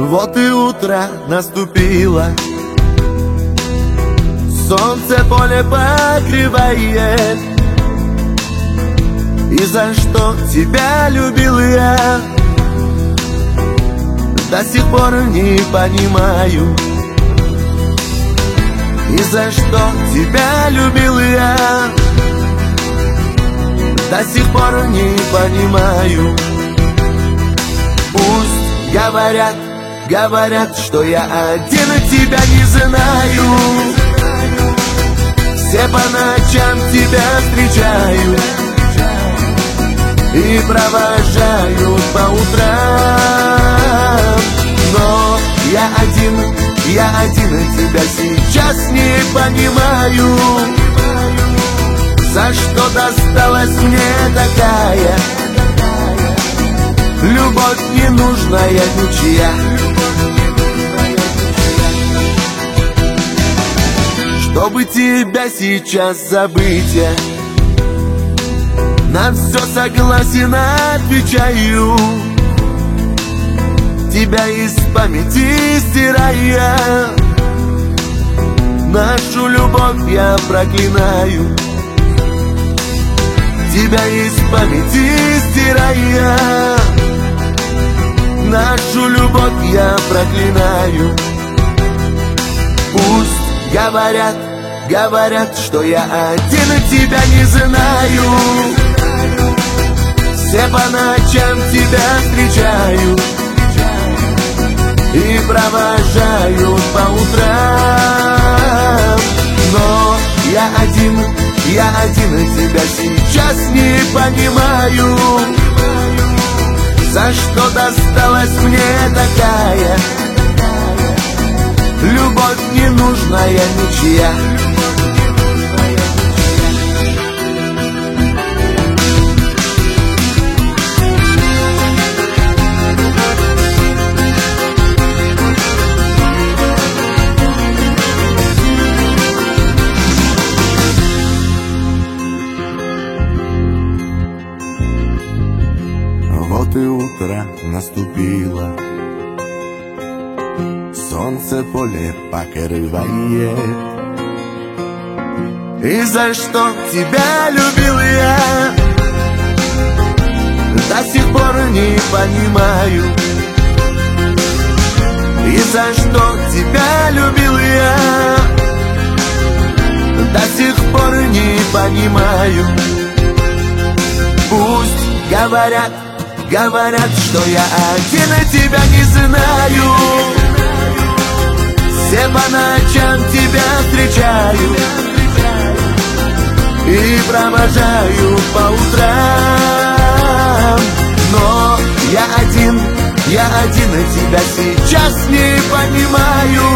Вот и утро наступило, солнце поле покрывает. И за что тебя любил я, до сих пор не понимаю. И за что тебя любил я, до сих пор не понимаю. Пусть говорят, что я один тебя не знаю. Все по ночам тебя встречаю и провожают по утрам. Но я один тебя сейчас не понимаю. За что досталась мне такая любовь ненужная ничья? Чтобы тебя сейчас забыть, я на все согласен, отвечаю. Тебя из памяти стирая, нашу любовь я проклинаю. Тебя из памяти стирая, нашу любовь я проклинаю. Пусть говорят, что я один тебя не знаю. Все по ночам тебя встречаю и провожают по утрам. Но я один тебя сейчас не понимаю. За что досталась мне такая любовь ненужная ничья? Вот и утро наступило, солнце поле покрывает. И за что тебя любил я, до сих пор не понимаю. И за что тебя любил я, до сих пор не понимаю. Пусть говорят, что я один тебя не знаю. Все по ночам тебя встречаю и провожаю по утрам. Но я один тебя сейчас не понимаю.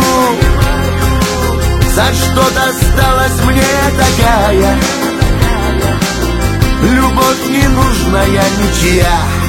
За что досталась мне такая любовь ненужная ничья?